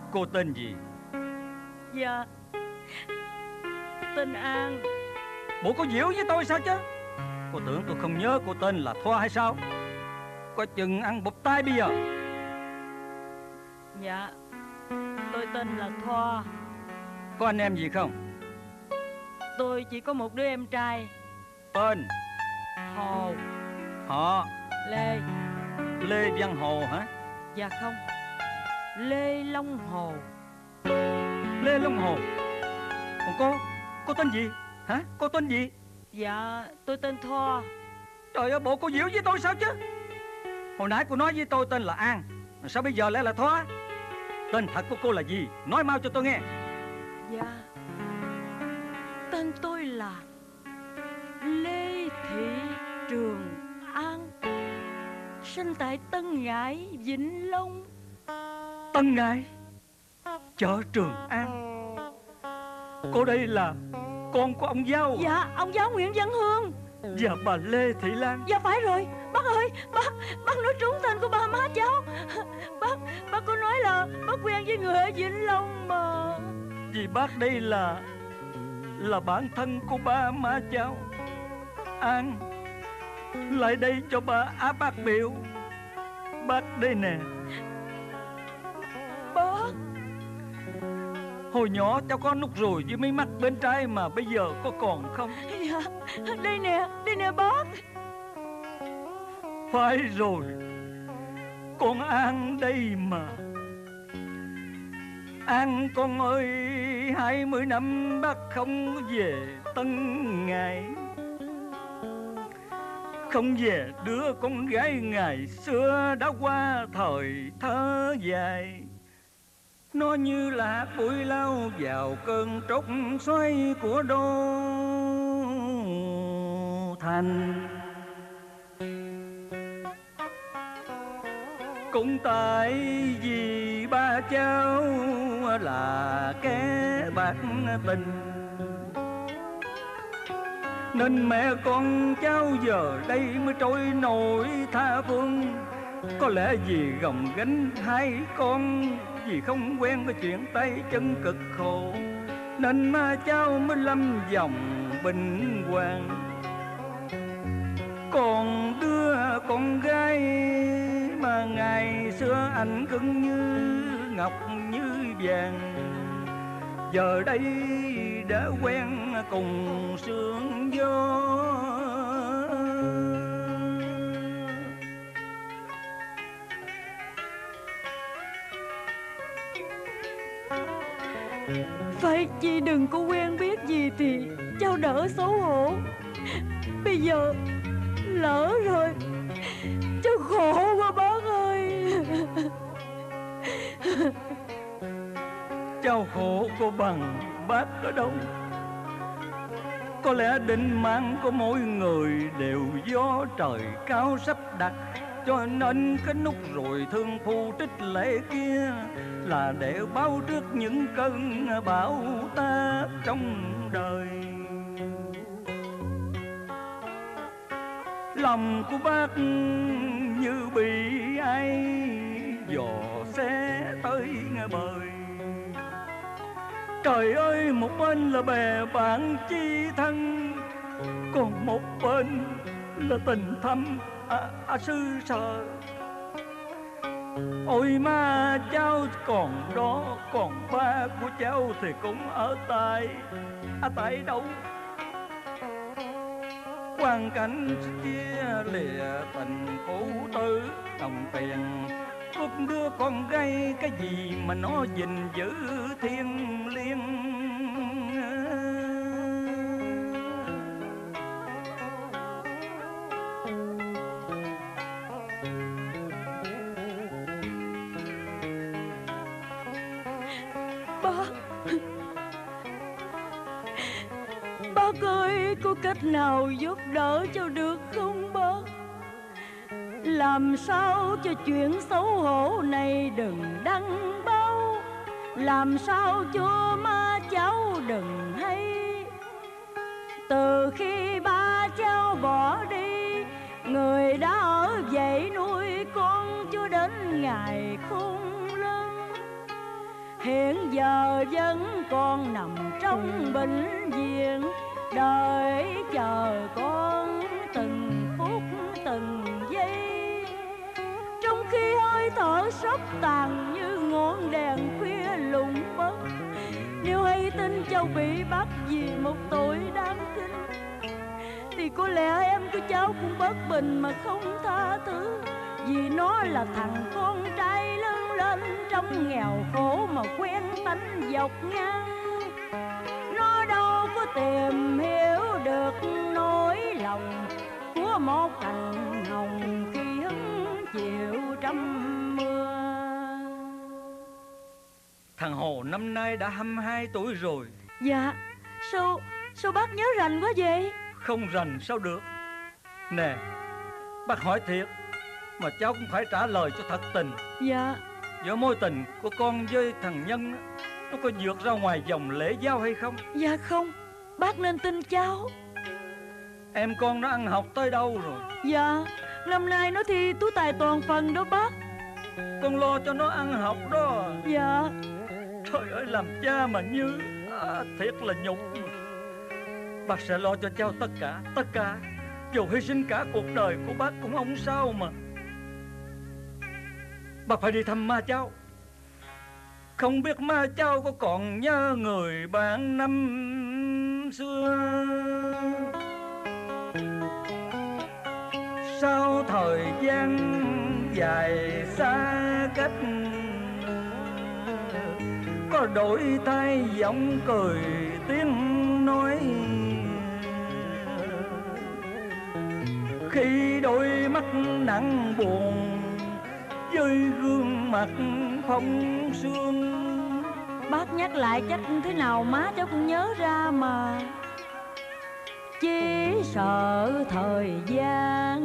Cô tên gì? Dạ, tên An. Bộ có giễu với tôi sao chứ? Cô tưởng tôi không nhớ cô tên là Thoa hay sao? Có chừng ăn bụp tai bây giờ. Dạ, tôi tên là Thoa. Có anh em gì không? Tôi chỉ có một đứa em trai. Tên? Hồ. Họ? Lê. Lê Văn Hồ hả? Dạ không, Lê Long Hồ. Lê Long Hồ. Còn cô tên gì? Hả? Cô tên gì? Dạ, tôi tên Thoa. Trời ơi, bộ cô giễu với tôi sao chứ? Hồi nãy cô nói với tôi tên là An, mà sao bây giờ lại là Thoa? Tên thật của cô là gì? Nói mau cho tôi nghe. Dạ, tên tôi là Lê Thị Trường An, sinh tại Tân Ngãi, Vĩnh Long. Tân Ngãi, chợ Trường An. Cô đây là con của ông Giao. Dạ, ông giáo Nguyễn Văn Hương. Và bà Lê Thị Lan. Dạ phải rồi. Bác ơi, bác nói trúng tên của ba má cháu. Bác có nói là bác quen với người ở Vĩnh Long mà. Vì bác đây là bạn thân của ba má cháu. An, lại đây cho ba bác biểu. Bác đây nè. Bác. Hồi nhỏ cháu có nút ruồi với mấy mắt bên trái mà bây giờ có còn không? Dạ, đây nè bác. Phải rồi, con An đây mà. An con ơi, 20 năm bác không về Tân Ngãi, không về đứa con gái ngày xưa đã qua thời thơ dài. Nó như là bụi lao vào cơn tróc xoay của đô thành. Cũng tại vì ba cháu là kẻ bạc tình, nên mẹ con cháu giờ đây mới trôi nổi tha phương. Có lẽ vì gồng gánh hai con, vì không quen cái chuyện tay chân cực khổ, nên ma cháu mới lâm vòng bình hoàng. Còn đứa con gái mà ngày xưa anh cưng như ngọc như vàng, giờ đây đã quen cùng sương gió. Phải chi đừng có quen biết gì thì cháu đỡ xấu hổ. Bây giờ lỡ rồi, cháu khổ quá bác ơi. Cháu khổ cô bằng bác ở đâu? Có lẽ định mạng của mỗi người đều do trời cao sắp đặt, cho nên cái nút rồi thương phu trích lệ kia là để báo trước những cơn bão táp trong đời. Lòng của bác như bị ai dò xe tới bời. Trời ơi, một bên là bè bạn chi thân, còn một bên là tình thâm sư sợ. Ôi ma cháu còn đó, còn ba của cháu thì cũng ở tại đâu? Hoàn cảnh chia lìa tình phụ tử, đồng tiền cướp đứa con gái, cái gì mà nó gìn giữ thiêng liêng. Bác ơi, có cách nào giúp đỡ cho được không bác? Làm sao cho chuyện xấu hổ này đừng đăng báo, làm sao cho ma cháu đừng hay. Từ khi ba cháu bỏ đi, người đã ở vậy nuôi con cho đến ngày khôn lớn. hiện giờ vẫn còn nằm trong bệnh viện, đợi chờ con từng phút từng giây. Trong khi hơi thở sắp tàn như ngọn đèn khuya lùng mất, nếu hay tin cháu bị bắt vì một tội đáng kinh, thì có lẽ em của cháu cũng bất bình mà không tha thứ. Vì nó là thằng con trai lớn lên trong nghèo khổ mà quen tánh dọc ngang. Nó đâu có tìm hiểu được nỗi lòng của một cành hồng khi hứng chịu trăm mưa. Thằng Hồ năm nay đã 22 tuổi rồi. Dạ, sao bác nhớ rành quá vậy? Không rành sao được. Nè, bác hỏi thiệt mà cháu cũng phải trả lời cho thật tình. Dạ. Giữa mối tình của con với thằng Nhân, nó có vượt ra ngoài dòng lễ giao hay không? Dạ không, bác nên tin cháu. Em con nó ăn học tới đâu rồi? Dạ, năm nay nó thi tú tài toàn phần đó bác. Con lo cho nó ăn học đó. Dạ. Trời ơi, làm cha mà như thiệt là nhục. Bác sẽ lo cho cháu tất cả, dù hy sinh cả cuộc đời của bác cũng không sao mà. Bác phải đi thăm ma cháu. Không biết ma cháu có còn nhớ người bạn năm xưa. Sau thời gian dài xa cách, có đổi thay giọng cười tiếng nói. Khi đôi mắt nặng buồn với gương mặt phong sương. Bác nhắc lại chắc thế nào má cháu cũng nhớ ra mà. Chỉ sợ thời gian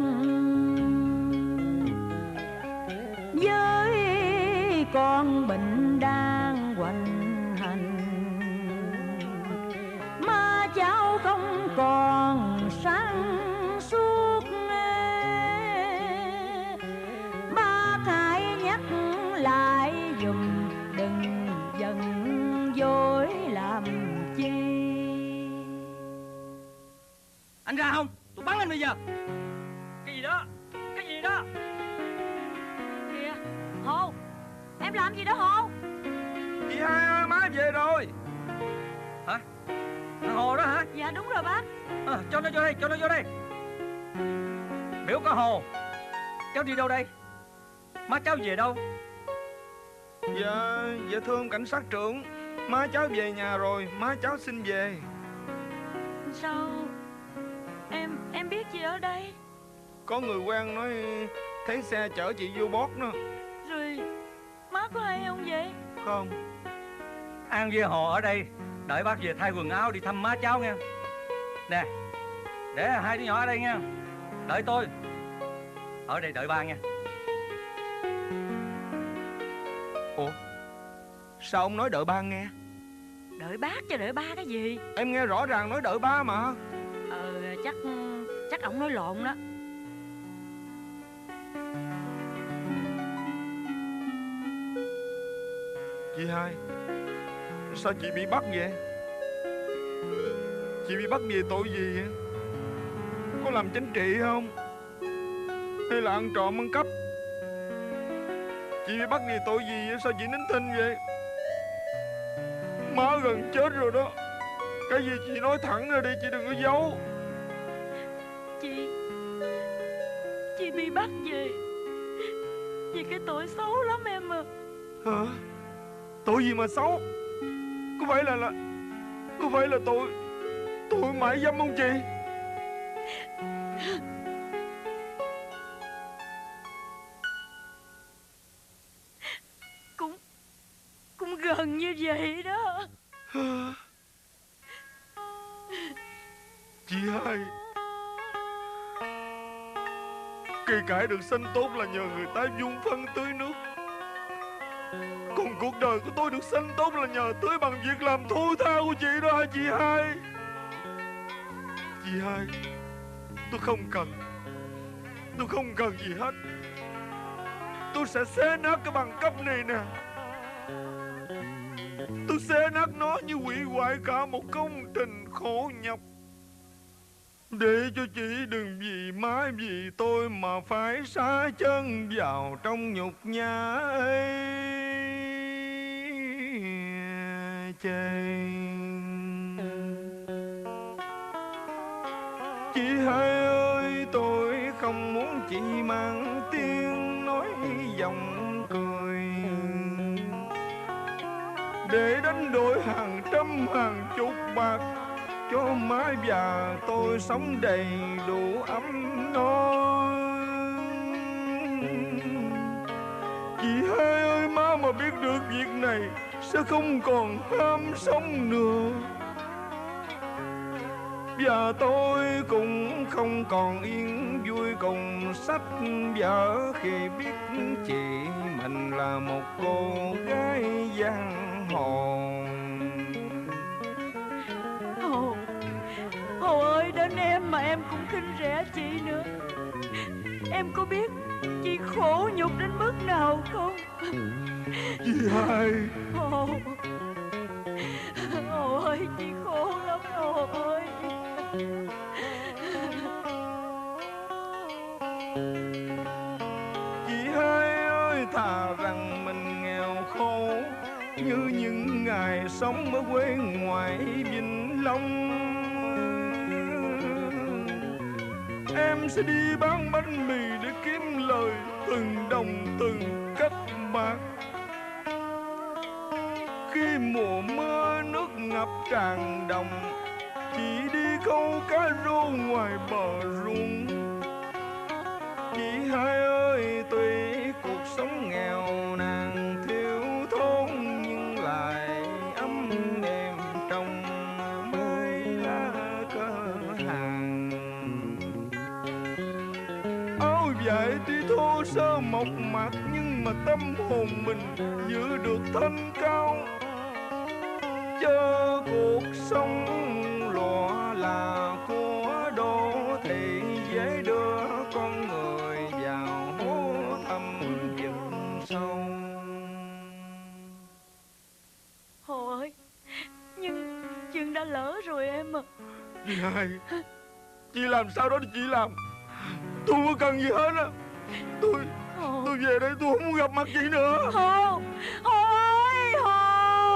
với con bệnh đang hoành hành, má cháu không còn sáng suốt. Bác hãy nhắc lại dùm, đừng giận dối làm chi. Anh ra không? Tôi bắn anh bây giờ. Cái gì đó? Cái gì đó? Kìa, Hồ, em làm gì đó Hồ? Chị hai ơi, má về rồi. Hả? Thằng Hồ đó hả? Dạ đúng rồi bác. Cho nó vô đây, cho nó vô đây. Biểu có Hồ, cháu đi đâu đây? Má cháu về đâu? Dạ thưa ông cảnh sát trưởng, má cháu về nhà rồi, má cháu xin về. Sao em biết gì ở đây? Có người quen nói thấy xe chở chị vô bót đó. Rồi má có hay không vậy? Không. An với Hồ ở đây, đợi bác về thay quần áo đi thăm má cháu nghe. Nè, để hai đứa nhỏ ở đây nghe. Đợi tôi. Ở đây đợi ba nghe. Ủa, sao ông nói đợi ba nghe? Đợi bác chứ đợi ba cái gì? Em nghe rõ ràng nói đợi ba mà. Chắc ổng nói lộn đó. Chị hai, sao chị bị bắt vậy? Chị bị bắt vì tội gì vậy? Có làm chính trị không? Hay là ăn trộm ăn cắp? Chị bị bắt vì tội gì vậy? Sao chị nín thinh vậy? Má gần chết rồi đó. Cái gì chị nói thẳng ra đi, chị đừng có giấu. Chị bị bắt vì cái tội xấu lắm em à. Hả? Tội gì mà xấu? Có phải là tội mại dâm không chị? Cũng gần như vậy đó. Chị hai, cây cải được xanh tốt là nhờ người ta vun phân tưới nước. Còn cuộc đời của tôi được xanh tốt là nhờ tưới bằng việc làm thô tha của chị đó hả chị hai? Chị hai, tôi không cần gì hết. Tôi sẽ xé nát cái bằng cấp này nè. tôi xé nát nó như hủy hoại cả một công trình khổ nhọc, để cho chị đừng vì má vì tôi mà phải sa chân vào trong nhục nhã ấy. Chị hai ơi, tôi không muốn chị mang tiếng nói giọng cười để đánh đổi hàng trăm hàng chục bạc cho má và tôi sống đầy đủ ấm no. Chị hai ơi, má mà biết được việc này sẽ không còn ham sống nữa, và tôi cũng không còn yên vui cùng sách vở khi biết chị mình là một cô gái giang hồ. Hồ ơi, đến em mà em cũng khinh rẻ chị nữa. Em có biết chị khổ nhục đến mức nào không? Chị hai. Hồ ơi, chị khổ lắm Hồ ơi. Chị hai ơi, thà rằng mình nghèo khổ như những ngày sống ở quê ngoại Vĩnh Long, em sẽ đi bán bánh mì để kiếm lời từng đồng từng cách bạc. Khi mùa mưa nước ngập tràn đồng, chị đi câu cá rô ngoài bờ ruộng. Chị hai ơi, tuy cuộc sống nghèo nàn thiếu thốn nhưng lại ấm êm trong mấy lá cờ hàng. Áo vải tuy thô sơ mộc mạc nhưng mà tâm hồn mình giữ được thanh cao, cho cuộc sống lụa là của đô thị dễ đưa con người vào hố thâm vực sâu. Hồ ơi, nhưng chuyện đã lỡ rồi em à. Chị hai, chị làm sao đó thì chị làm, tôi không cần gì hết á. Tôi về đây, tôi không muốn gặp mặt chị nữa. Hồ, Hồ ơi, Hồ.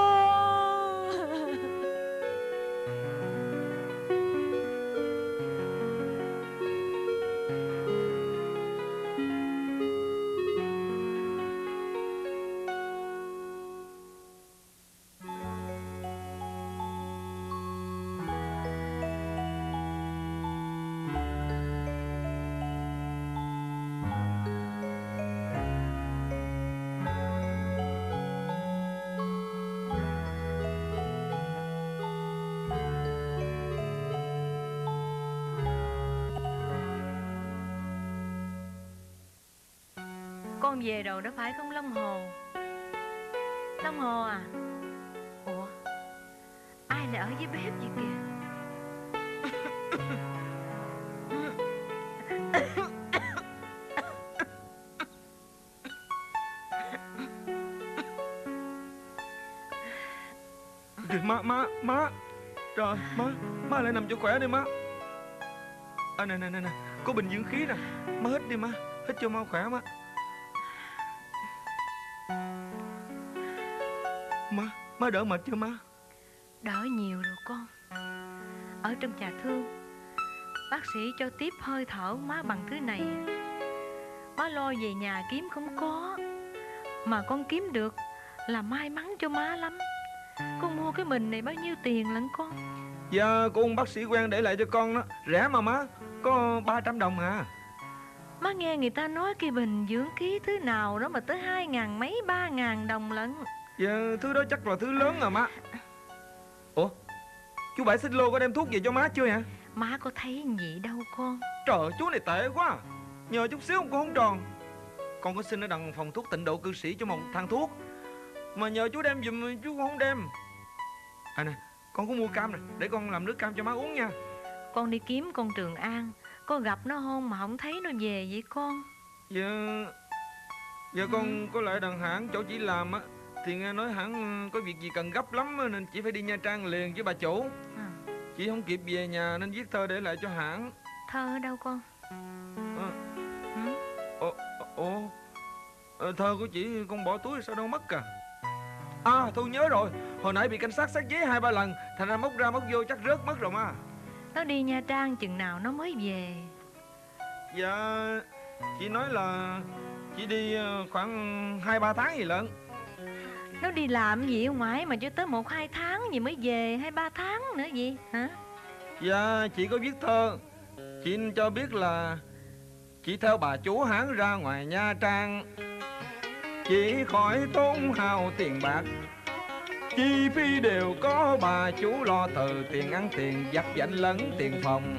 Con về rồi đó phải không Long Hồ? Long Hồ à? Ủa, ai lại ở dưới bếp vậy kìa? Má. Trời, má lại nằm cho khỏe đi má. Nè, có bình dưỡng khí nè, má hít đi má, hít cho mau khỏe má. Má đỡ mệt chưa má? Đỡ nhiều rồi con. Ở trong nhà thương, bác sĩ cho tiếp hơi thở má bằng thứ này. Má lo về nhà kiếm không có, mà con kiếm được là may mắn cho má lắm. Con mua cái bình này bao nhiêu tiền lận con? Dạ, của ông bác sĩ quen để lại cho con đó, rẻ mà má, có 300 đồng à. Má nghe người ta nói cái bình dưỡng khí thứ nào đó mà tới 2.000 mấy 3.000 đồng lận. Dạ, thứ đó chắc là thứ lớn à má. Ủa, chú Bảy Xích Lô có đem thuốc về cho má chưa hả? Má có thấy vậy đâu con. Trời, chú này tệ quá à. Nhờ chút xíu con không tròn. Con có xin ở đằng phòng thuốc Tịnh Độ Cư Sĩ cho một thang thuốc, mà nhờ chú đem giùm chú không đem. Nè, con có mua cam nè, để con làm nước cam cho má uống nha. Con đi kiếm con Trường An, con gặp nó không mà không thấy nó về vậy con? Dạ con có lại đằng hãng chỗ chỉ làm á, Thì nghe nói hẳn có việc gì cần gấp lắm nên chị phải đi Nha Trang liền với bà chủ. Chị không kịp về nhà nên viết thơ để lại cho hãng. Thơ ở đâu con? Thơ của chị con bỏ túi sao đâu mất à? À Thu nhớ rồi, hồi nãy bị cảnh sát xách giấy 2-3 lần, thành ra móc ra móc vô chắc rớt mất rồi mà. Nó đi Nha Trang chừng nào nó mới về? Dạ chị nói là chị đi khoảng 2-3 tháng gì lận. Nó đi làm gì ở ngoài mà cho tới 1-2 tháng gì mới về, hay 3 tháng nữa gì hả? Dạ chị có viết thơ. Chị cho biết là chị theo bà chủ hãng ra ngoài Nha Trang, chỉ khỏi tốn hao tiền bạc, chi phí đều có bà chủ lo, từ tiền ăn tiền vặt vảnh lẫn tiền phòng.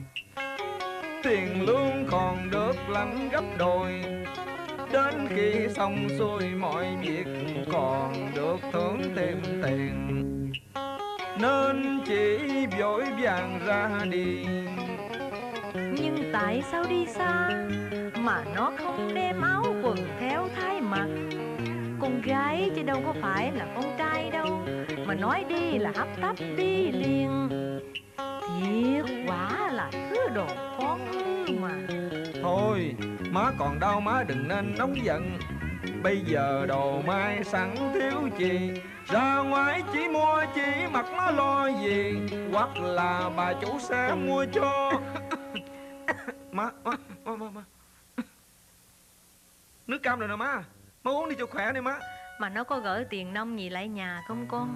Tiền lương còn được lãnh gấp đôi, đến khi xong xuôi mọi việc còn được thưởng thêm tiền, nên chỉ vội vàng ra đi. Nhưng tại sao đi xa mà nó không đem áo quần theo thay mặc? Con gái chứ đâu có phải là con trai đâu, mà nói đi là hấp tấp đi liền. Thiệt quả là thứ đồ con hư mà. Thôi má còn đau, má đừng nên nóng giận. Bây giờ đồ mai sẵn thiếu gì, ra ngoài chỉ mua chỉ mặc nó lo gì, hoặc là bà chủ sẽ mua cho. Má nước cam rồi nè má, má uống đi cho khỏe đi má. Mà nó có gửi tiền nông gì lại nhà không con?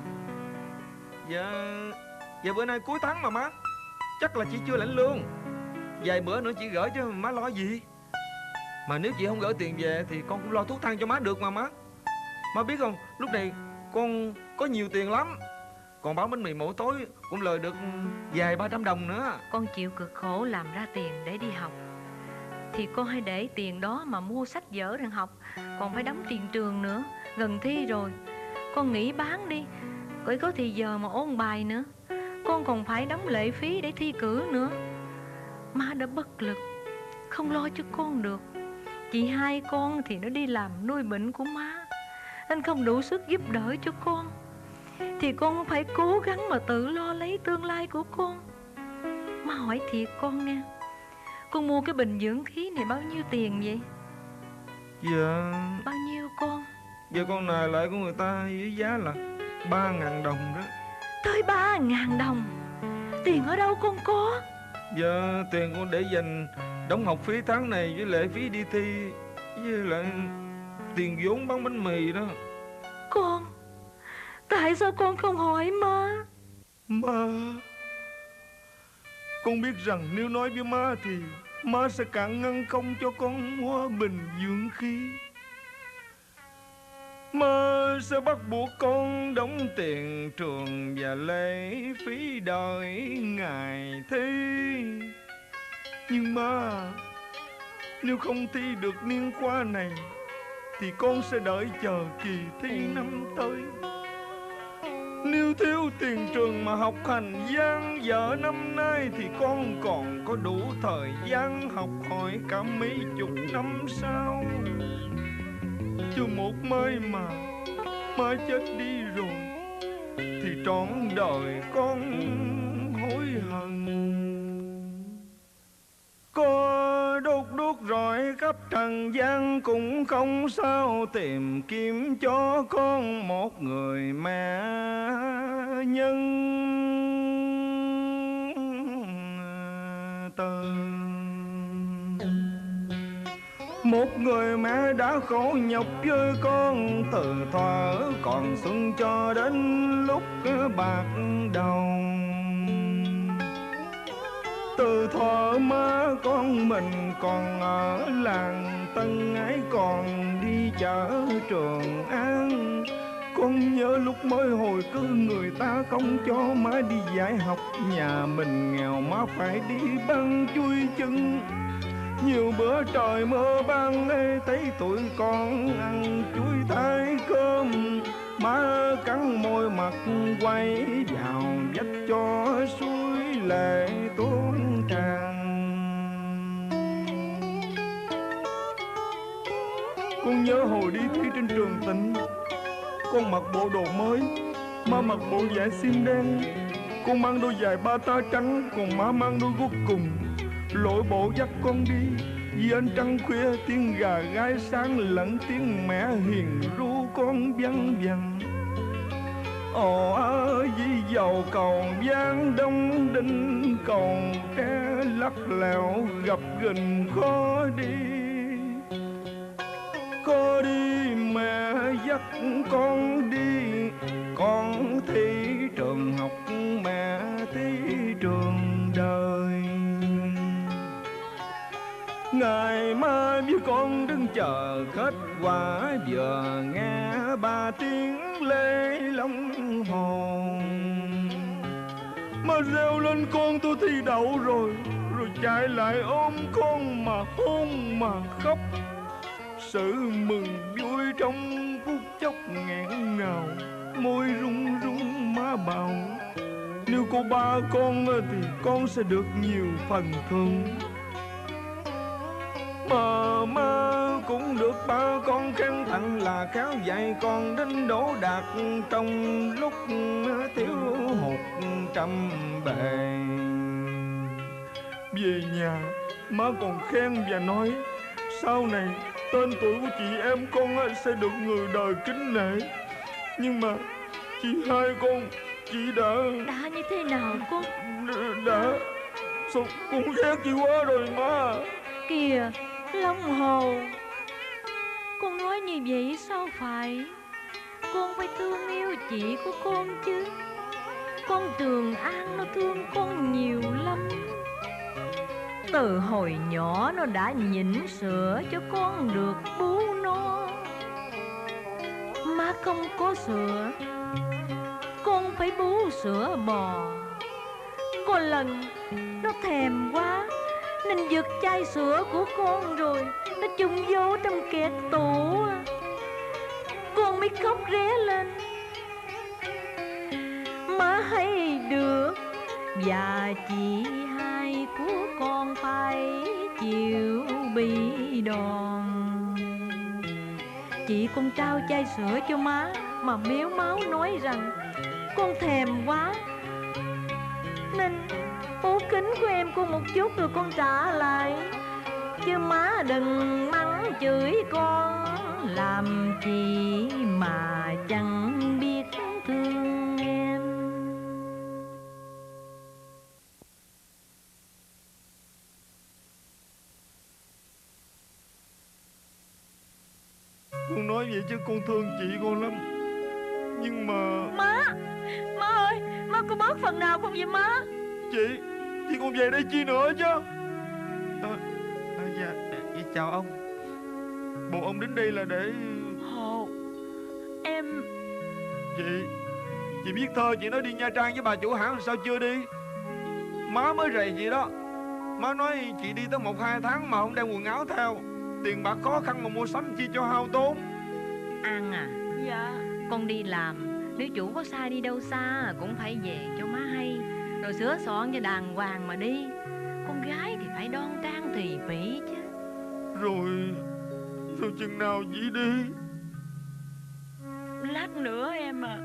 Dạ bữa nay cuối tháng mà má, chắc là chị chưa lãnh lương. Vài bữa nữa chị gửi chứ má lo gì. Mà nếu chị không gửi tiền về thì con cũng lo thuốc thang cho má được mà má. Má biết không, lúc này con có nhiều tiền lắm. Còn bán bánh mì mỗi tối cũng lời được vài 300 đồng nữa. Con chịu cực khổ làm ra tiền để đi học, thì con hãy để tiền đó mà mua sách vở để học. Còn phải đóng tiền trường nữa, gần thi rồi. Con nghỉ bán đi, rồi có thì giờ mà ôn bài nữa. Con còn phải đóng lệ phí để thi cử nữa. Má đã bất lực, không lo cho con được. Chị hai con thì nó đi làm nuôi bệnh của má, anh không đủ sức giúp đỡ cho con. Thì con phải cố gắng mà tự lo lấy tương lai của con. Má hỏi thiệt con nghe, con mua cái bình dưỡng khí này bao nhiêu tiền vậy? Dạ Bao nhiêu con? Dạ con nài lại của người ta với giá là 3.000 đồng đó. Tới 3.000 đồng? Tiền ở đâu con có? Dạ tiền con để dành đóng học phí tháng này với lệ phí đi thi, với lại tiền vốn bán bánh mì đó. Con, tại sao con không hỏi má? Má, con biết rằng nếu nói với má thì má sẽ cạn ngăn không cho con mua bình dưỡng khí. Má sẽ bắt buộc con đóng tiền trường và lệ phí đợi ngày thi. Nhưng má, nếu không thi được niên khóa này thì con sẽ đợi chờ kỳ thi năm tới. Nếu thiếu tiền trường mà học hành gian dở năm nay thì con còn có đủ thời gian học hỏi cả mấy chục năm sau. Chứ một mai mà má chết đi rồi thì trọn đời con hối hận. Có đốt rọi khắp trần gian cũng không sao, tìm kiếm cho con một người mẹ nhân từ. Một người mẹ đã khổ nhọc với con từ thuở còn xuân cho đến lúc bạc đầu. Từ thuở má con mình còn ở làng Tân Ái, còn đi chợ Trường An. Con nhớ lúc mới hồi cứ người ta không cho má đi dạy học, nhà mình nghèo má phải đi băng chui chân. Nhiều bữa trời mưa băng thấy tụi con ăn chuối thái cơm, má cắn môi mặt quay vào vách cho suối lệ tuôn tràn. Con nhớ hồi đi thi trên Trường Tịnh, Con mặc bộ đồ mới, má mặc bộ vải xiêm đen. Con mang đôi giày bata trắng, còn má mang đôi guốc cùng. Lội bộ dắt con đi, vì ánh trăng khuya tiếng gà gáy sáng lẫn tiếng mẹ hiền ru con văng vẳng. Ồ vì dầu còn vang đông đinh, còn tre lắc lẻo gặp gình khó đi. Có đi mẹ dắt con đi, con thi trường học mẹ thi trường đời. Ngày mai với con đứng chờ kết quả, vừa nghe 3 tiếng lê long hồn. Mà reo lên con tôi thi đậu rồi, rồi chạy lại ôm con mà hôn mà khóc. Sự mừng vui trong phút chốc nghẹn ngào, môi run run má bảo nếu cô ba con thì con sẽ được nhiều phần thưởng. Mà má cũng được ba con khen tặng là khéo dạy con đến đỗ đạt trong lúc thiếu hụt trăm bề. Về nhà má còn khen và nói sau này tên tuổi của chị em con sẽ được người đời kính nể. Nhưng mà chị hai con, chị đã như thế nào con? Đã sao con ghét chị quá rồi má. Kìa Long Hồ, con nói như vậy sao phải? Con phải thương yêu chị của con chứ. Con Trường An nó thương con nhiều lắm. Từ hồi nhỏ nó đã nhịn sữa cho con được bú no. Má không có sữa, con phải bú sữa bò. Có lần nó thèm quá nên giật chai sữa của con rồi nó chung vô trong kẹt tủ. Con mới khóc ré lên. Má hay được và chị hai của con phải chịu bị đòn. Chị con trao chai sữa cho má mà mếu máu nói rằng con thèm quá nên bố kính của em con một chút rồi con trả lại. Chứ má đừng mắng chửi con, làm chi mà chẳng biết thương em. Con nói vậy chứ con thương chị con lắm. Nhưng mà Má ơi, má có bớt phần nào không vậy má? Chị còn về đây chi nữa chứ? Dạ chào ông. Bộ ông đến đây là để... Hồ, em... Chị biết thơ chị nói đi Nha Trang với bà chủ hãng sao chưa đi? Má mới rầy chị đó. Má nói chị đi tới 1-2 tháng mà không đem quần áo theo. Tiền bạc khó khăn mà mua sắm chi cho hao tốn. An à, Dạ. con đi làm, nếu chủ có sai đi đâu xa cũng phải về cho má hay, rồi sửa soạn cho đàng hoàng mà đi. Con gái thì phải đoan trang thì phỉ chứ. Rồi chừng nào chị đi? Lát nữa em à.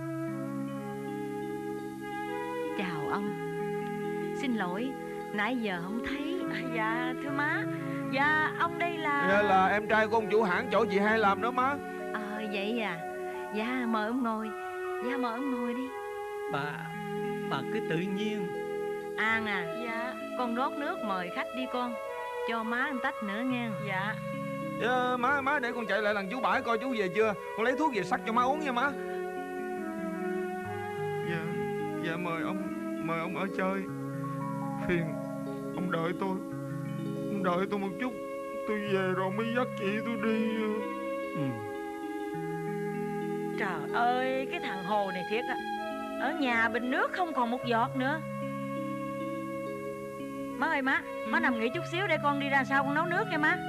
Chào ông. Xin lỗi, nãy giờ không thấy. Dạ thưa má. Dạ ông đây là... Dạ là em trai của ông chủ hãng chỗ chị hai làm đó má. Vậy à. Dạ mời ông ngồi. Dạ mời ông ngồi đi. Bà cứ tự nhiên. An à. Dạ. Con rót nước mời khách đi con. Cho má một tách nữa nghe. Dạ. Má để con chạy lại lần chú Bãi coi chú về chưa. Con lấy thuốc về sắc cho má uống nha má. Dạ mời ông ở chơi. Phiền ông đợi tôi. Ông đợi tôi một chút. Tôi về rồi mới dắt chị tôi đi. Trời ơi, cái thằng Hồ này thiệt á. Ở nhà bình nước không còn một giọt nữa. Má ơi má, má nằm nghỉ chút xíu để con đi ra sau con nấu nước nha má.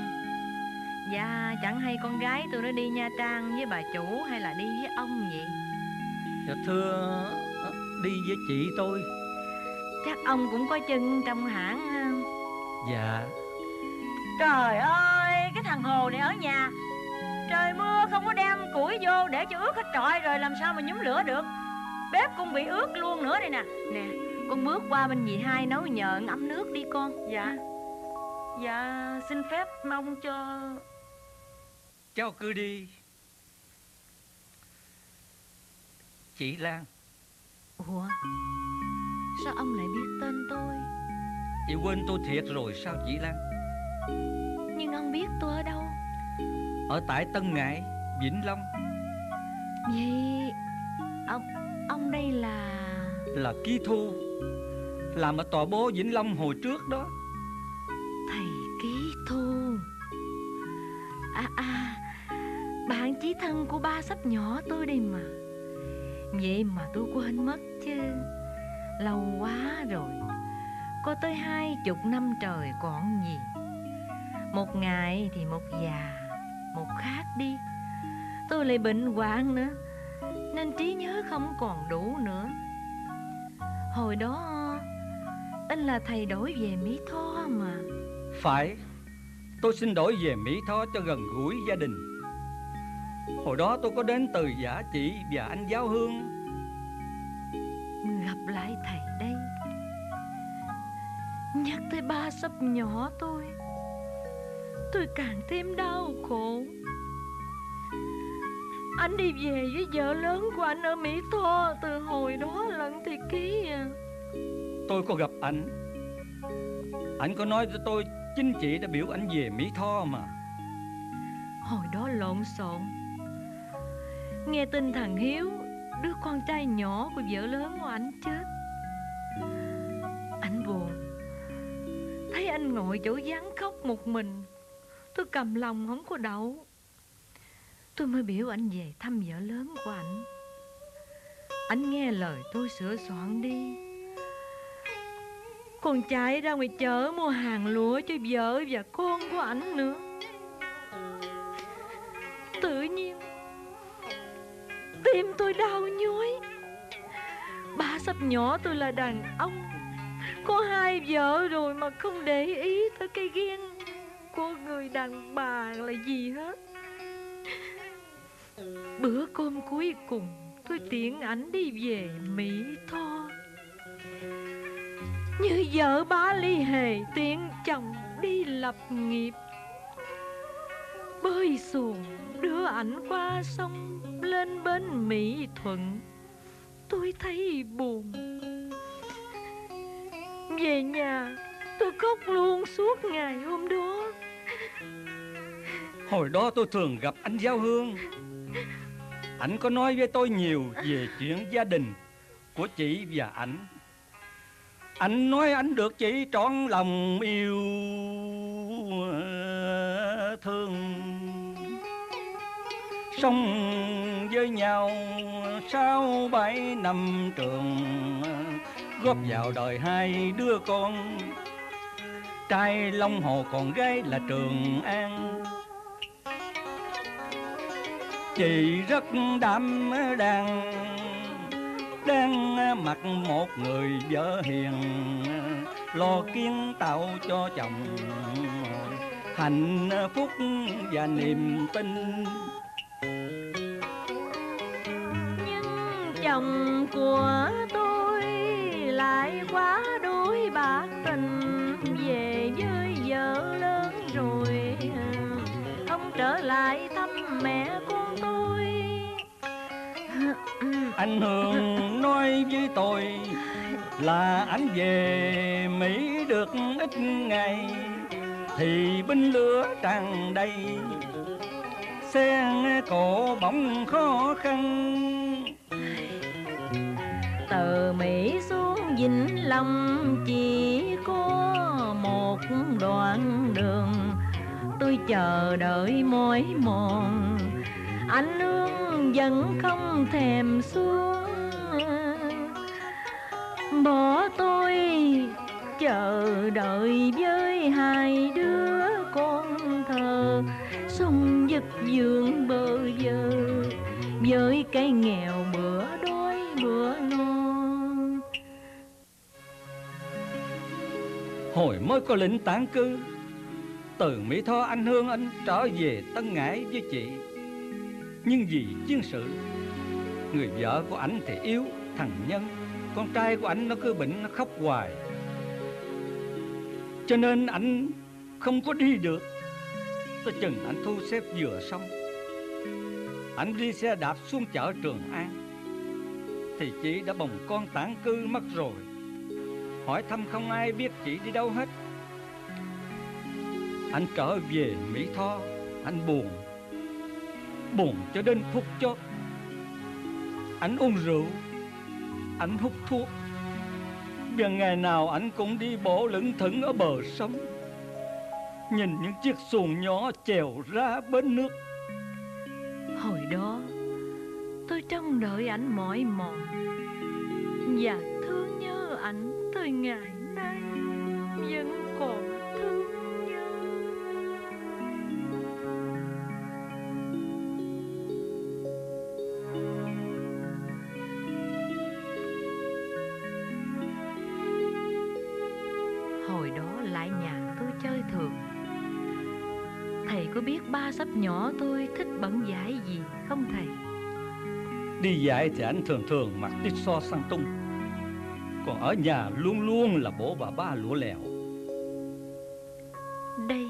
Dạ chẳng hay con gái tôi nó đi Nha Trang với bà chủ hay là đi với ông vậy? Dạ thưa, đi với chị tôi. Chắc ông cũng có chân trong hãng. Dạ. Trời ơi, cái thằng Hồ này ở nhà. trời mưa không có đem củi vô để cho ướt hết trọi rồi làm sao mà nhúm lửa được. Bếp cũng bị ướt luôn nữa đây nè. Nè, con bước qua bên dì hai nấu nhờ ấm nước đi con. Dạ. Dạ xin phép mong cho. Cháu cứ đi. Chị Lan. Ủa, sao ông lại biết tên tôi? Chị quên tôi thiệt rồi sao chị Lan? Nhưng ông biết tôi ở đâu? Ở tại Tân Ngãi, Vĩnh Long. Vậy ông đây là Ký Thu, làm ở tòa bố Vĩnh Long hồi trước đó. thầy Ký Thu. Bạn chí thân của ba sắp nhỏ tôi đây mà. Vậy mà tôi quên mất chứ. Lâu quá rồi, có tới 20 năm trời còn gì. Một ngày thì một già, một khác đi. Tôi lại bệnh hoạn nữa, nên trí nhớ không còn đủ nữa. Hồi đó anh là thầy đổi về Mỹ Tho mà. Phải, tôi xin đổi về Mỹ Tho cho gần gũi gia đình. Hồi đó tôi có đến từ Giả Chị và anh Giáo Hương. Gặp lại thầy đây, nhắc tới ba sắp nhỏ tôi càng thêm đau khổ. Anh đi về với vợ lớn của anh ở Mỹ Tho từ hồi đó lận thì Ký à. Tôi có gặp anh. Anh có nói cho tôi chính chị đã biểu anh về Mỹ Tho mà. Hồi đó lộn xộn, nghe tin thằng Hiếu, đứa con trai nhỏ của vợ lớn của anh chết. Anh buồn, thấy anh ngồi chỗ vắng khóc một mình. Tôi cầm lòng không có đậu. Tôi mới biểu anh về thăm vợ lớn của anh. Anh nghe lời tôi sửa soạn đi, còn chạy ra ngoài chợ mua hàng lụa cho vợ và con của anh nữa. Tự nhiên tim tôi đau nhói. Ba sắp nhỏ tôi là đàn ông, có 2 vợ rồi mà không để ý tới cái ghen của người đàn bà là gì hết. Bữa cơm cuối cùng tôi tiễn ảnh đi về Mỹ Tho. Như vợ bá ly hề tiễn chồng đi lập nghiệp. Bơi xuồng đưa ảnh qua sông lên bến Mỹ Thuận. Tôi thấy buồn. Về nhà tôi khóc luôn suốt ngày hôm đó. Hồi đó tôi thường gặp anh Giáo Hương. Anh có nói với tôi nhiều về chuyện gia đình của chị và anh. Anh nói anh được chị trọn lòng yêu thương, sống với nhau sau 7 năm trường, góp vào đời 2 đứa con, trai Long Hồ còn gái là Trường An. Chị rất đảm đang mặc một người vợ hiền, lo kiến tạo cho chồng hạnh phúc và niềm tin. Nhưng chồng của tôi lại quá đuối bạc tình, về với vợ lớn rồi không trở lại thăm mẹ con tôi. Anh Hương nói với tôi là anh về Mỹ được ít ngày thì binh lửa tràn đầy, xe cộ bỗng khó khăn. Từ Mỹ xuống Vĩnh Long chỉ có một đoạn đường, tôi chờ đợi mỏi mòn, anh Hương vẫn không thèm xuống. Bỏ tôi chờ đợi với 2 đứa con thơ, sông vực vườn bơ vơ với cái nghèo bữa đói bữa no. Hồi mới có lệnh tản cư, từ Mỹ Tho anh Hương anh trở về Tân Ngãi với chị. Nhưng vì chiến sự, người vợ của ảnh thì yếu, thằng Nhân, con trai của ảnh nó cứ bệnh, nó khóc hoài, cho nên ảnh không có đi được. Tới chừng ảnh thu xếp vừa xong, ảnh đi xe đạp xuống chợ Trường An, thì chị đã bồng con tản cư mất rồi. Hỏi thăm không ai biết chị đi đâu hết. Anh trở về Mỹ Tho, anh buồn cho đến phút chót. Anh uống rượu, anh hút thuốc, và ngày nào anh cũng đi bộ lững thững ở bờ sông, nhìn những chiếc xuồng nhỏ chèo ra bến nước. Hồi đó tôi trông đợi ảnh mỏi mòn và thương nhớ ảnh tới ngày nay, vẫn còn thương nhớ. Hồi đó lại nhà tôi chơi thường. Thầy có biết ba sắp nhỏ tôi thích bận dạy gì không thầy? Đi dạy thì anh thường thường mặc tít so sang tung, còn ở nhà luôn luôn là bố bà ba lụa lẹo. Đây,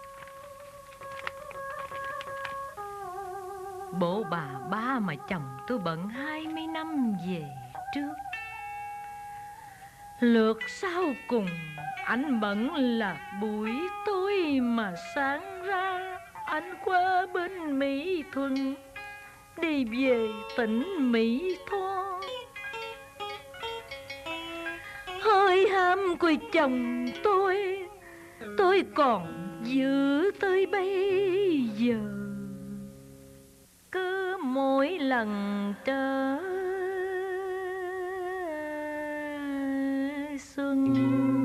bố bà ba mà chồng tôi bận 20 năm về trước. Lượt sau cùng anh bận là buổi tối, mà sáng ra anh qua bên Mỹ Thuận đi về tỉnh Mỹ Tho. Hơi ham của chồng tôi còn giữ tới bây giờ. Cứ mỗi lần trở xuân,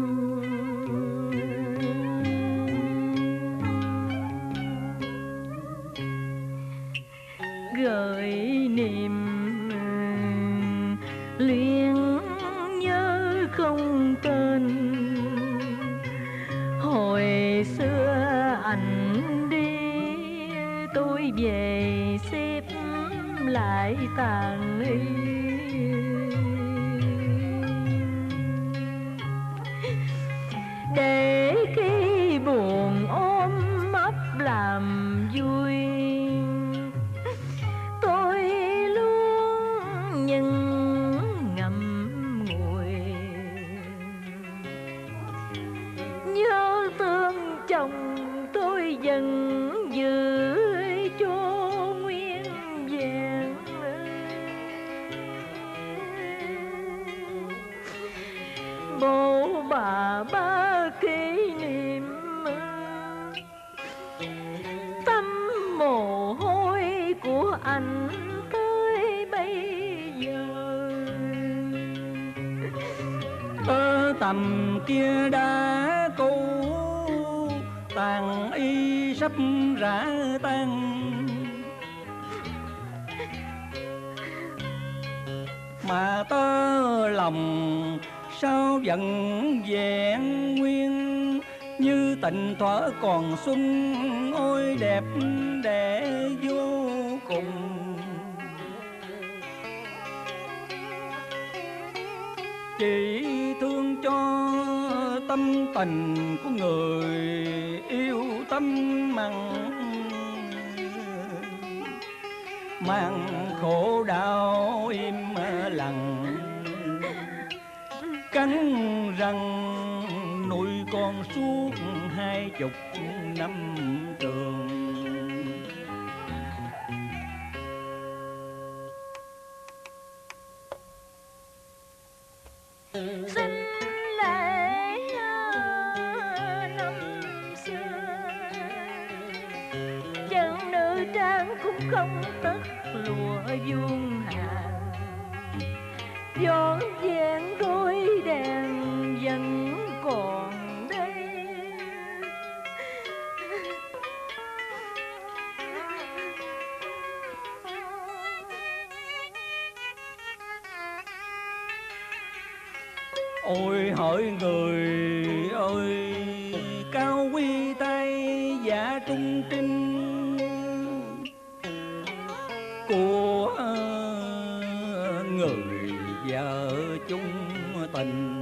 gợi niềm luyến nhớ không tên. Hồi xưa anh đi, tôi về xếp lại tàn y. Để khi buồn ôm ấp làm vui, tôi luôn nhưng ngậm ngùi nhớ thương chồng tôi vẫn giữ cho nguyên vẹn. Bố bà ba kỷ niệm, tâm mồ hôi của anh tới bây giờ. Ở tầm kia đã cũ, tàn y sắp rã tan, mà tơ lòng sao vẫn vẹn nguyên, như tình thuở còn xuân, ôi đẹp đẽ vô cùng. Chỉ thương cho tâm tình của người yêu tâm mặn, mang khổ đau im lặng, cắn răng nuôi con suốt 20 năm trường. Xin lễ năm xưa, chân nữ trang cũng không tất lụa vuông hàng, dọn dẹn đôi đèn vẫn còn đây. Ôi hỡi người ơi, cao quý tay giả trung trinh, vợ chung tình.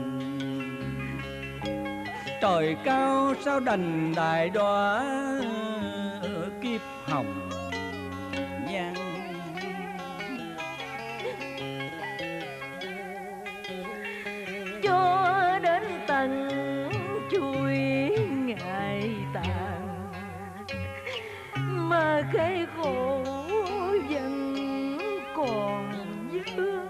Trời cao sao đành đại đóa kiếp hồng nhan. Cho đến tận chuỗi ngày tàn mà cái khổ vẫn còn vương.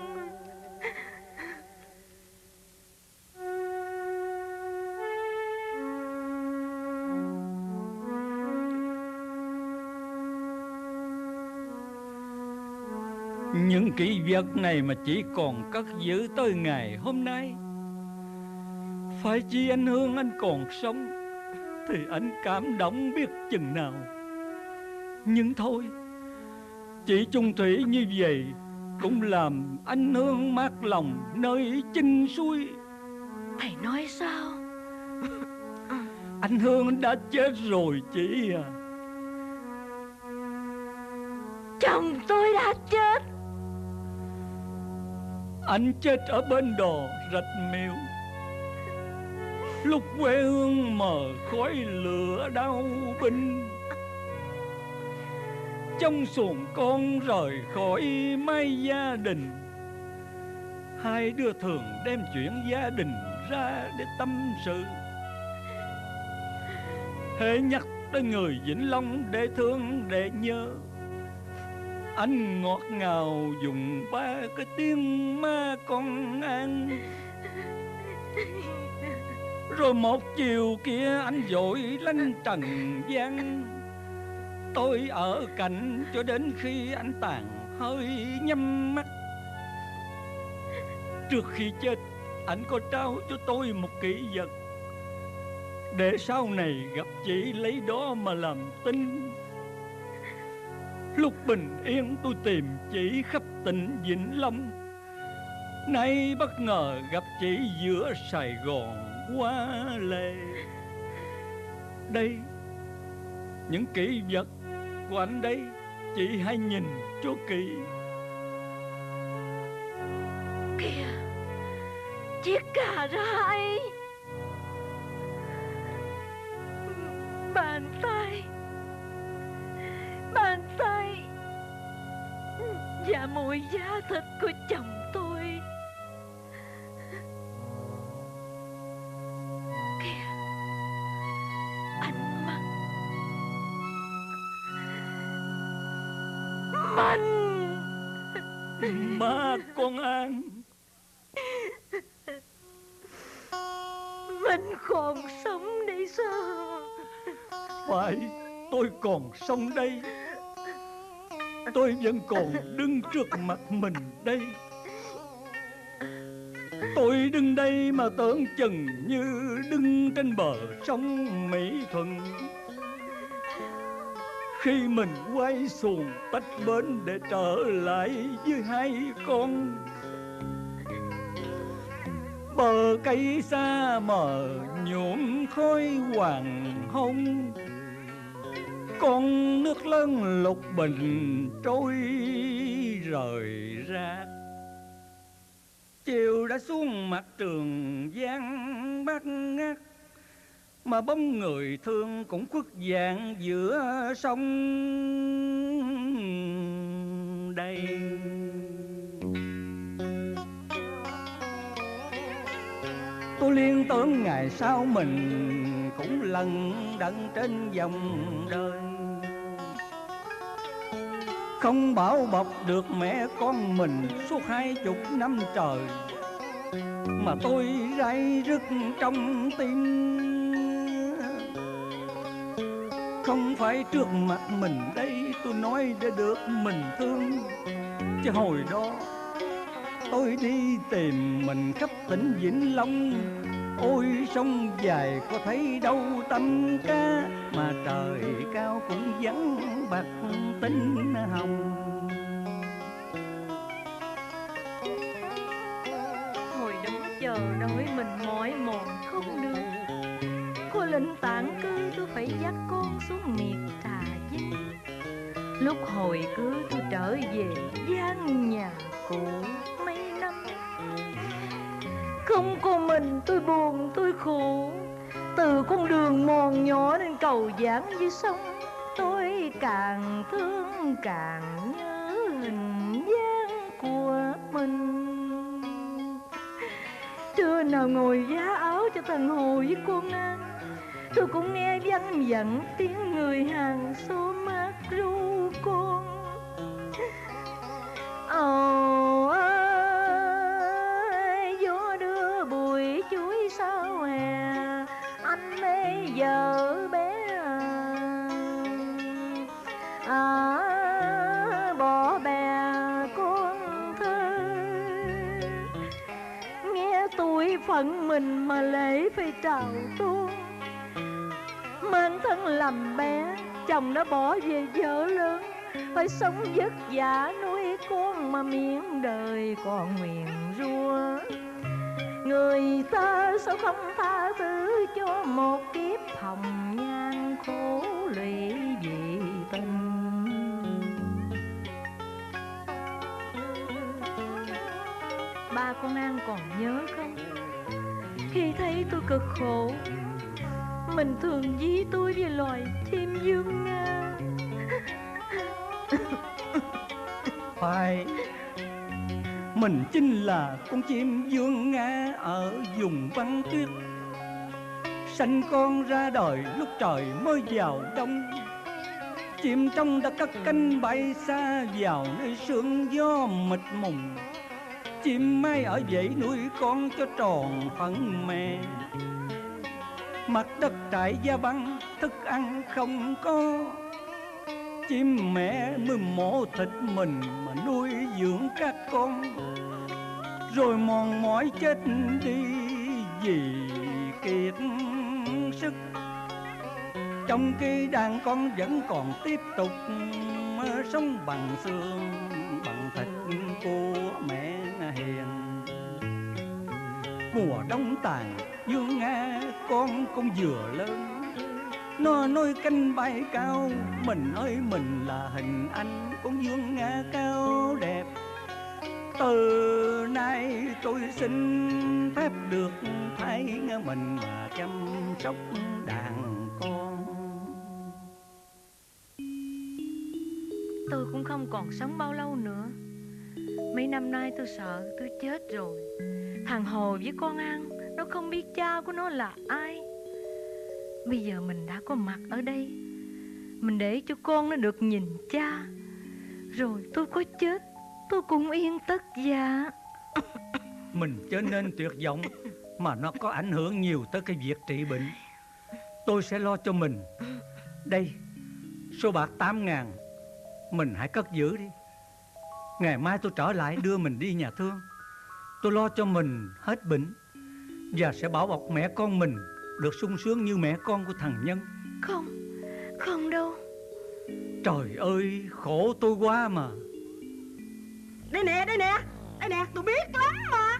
Những kỷ vật này mà chỉ còn cất giữ tới ngày hôm nay. Phải chi anh Hương anh còn sống thì anh cảm động biết chừng nào. Nhưng thôi, chỉ chung thủy như vậy cũng làm anh Hương mát lòng nơi chinh xuôi. Thầy nói sao? Anh Hương đã chết rồi chị à. Chồng tôi đã chết. Anh chết ở bên đò Rạch Miễu, lúc quê hương mờ khói lửa đau binh. Trong xuồng con rời khỏi mái gia đình, hai đứa thường đem chuyện gia đình ra để tâm sự. Hễ nhắc tới người Vĩnh Long để thương để nhớ, anh ngọt ngào dùng ba cái tiếng ma con An. Rồi một chiều kia anh vội lánh trần gian, tôi ở cạnh cho đến khi anh tàn hơi nhắm mắt. Trước khi chết, anh có trao cho tôi một kỷ vật, để sau này gặp chị lấy đó mà làm tin. Lúc bình yên tôi tìm chị khắp tỉnh Vĩnh Long, nay bất ngờ gặp chị giữa Sài Gòn Hoa Lệ. Đây, những kỷ vật của anh đây, chị hãy nhìn cho kỹ. Kìa, chiếc cà rai, bàn tay và mùi da thịt của chồng tôi. Kìa, ánh mắt Má con An, mình còn sống đây sao? phải, tôi còn sống đây. Tôi vẫn còn đứng trước mặt mình đây. Tôi đứng đây mà tưởng chừng như đứng trên bờ sông Mỹ Thuận, khi mình quay xuồng tách bến để trở lại với hai con. Bờ cây xa mờ nhuộm khói hoàng hôn, con nước lớn lục bình trôi rời rạc. Chiều đã xuống mặt Trường Giang bát ngát, mà bóng người thương cũng khuất dạng giữa sông đây. Tôi liên tưởng ngày sau mình cũng lận đận trên dòng đời, không bảo bọc được mẹ con mình suốt 20 năm trời, mà tôi ray rứt trong tim. Không phải trước mặt mình đây tôi nói để được mình thương, chứ hồi đó tôi đi tìm mình khắp tỉnh Vĩnh Long. Ôi sông dài có thấy đâu tâm cá, mà trời cao cũng vắng bạc tinh hồng. Hồi đó chờ đợi mình mỏi mòn không được, cô lệnh tản cư tôi phải dắt con xuống miệt Trà Vinh. Lúc hồi cứ tôi trở về gian nhà cũ mấy năm, Không có mình tôi buồn tôi khổ. Từ con đường mòn nhỏ đến cầu Giảng với sông, tôi càng thương càng nhớ hình dáng của mình. Trưa nào ngồi vá áo cho thằng Hồ với con An, tôi cũng nghe văng vẳng tiếng người hàng xóm hát ru con. Ồ ơi, gió đưa bụi chuối sao hè, anh mê vợ bé bỏ bè con thơ. Nghe tôi phận mình mà lễ phải trào tuôn. Mang thân làm bé, chồng đã bỏ về vợ lớn, phải sống vất vả nuôi con mà miệng đời còn nguyền rủa. Người ta sao không tha thứ cho một kiếp hồng nhan khổ lụy vì tình. Ba con An còn nhớ không? Khi thấy tôi cực khổ, mình thường ví tôi với loài chim dương Nga. Phải, mình chính là con chim dương Nga ở vùng băng tuyết. Sanh con ra đời lúc trời mới vào đông. Chim trong đã cất cánh bay xa vào nơi sương gió mịt mùng. Chim mai ở vậy nuôi con cho tròn phận mẹ. Mặt đất trải da băng, thức ăn không có. Chim mẹ mới mổ thịt mình mà nuôi dưỡng các con, rồi mòn mỏi chết đi vì kiệt sức. Trong khi đàn con vẫn còn tiếp tục sống bằng xương, bằng thịt của mẹ hiền. Mùa đông tàn dương Nga con vừa lớn, nó nuôi cánh bay cao. Mình ơi mình là hình ảnh con dương Nga cao đẹp. Từ nay tôi xin phép được thay mình mà chăm sóc đàn con. Tôi cũng không còn sống bao lâu nữa. Mấy năm nay tôi sợ tôi chết rồi. Thằng Hồ với con An nó không biết cha của nó là ai. Bây giờ mình đã có mặt ở đây, mình để cho con nó được nhìn cha, rồi tôi có chết tôi cũng yên tất dạ. Mình chớ nên tuyệt vọng, mà nó có ảnh hưởng nhiều tới cái việc trị bệnh. Tôi sẽ lo cho mình. Đây, số bạc 8.000, mình hãy cất giữ đi. Ngày mai tôi trở lại đưa mình đi nhà thương. Tôi lo cho mình hết bệnh, và sẽ bảo bọc mẹ con mình được sung sướng như mẹ con của thằng Nhân. Không, không đâu. Trời ơi, khổ tôi quá mà. Đây nè, đây nè, đây nè, tôi biết lắm mà.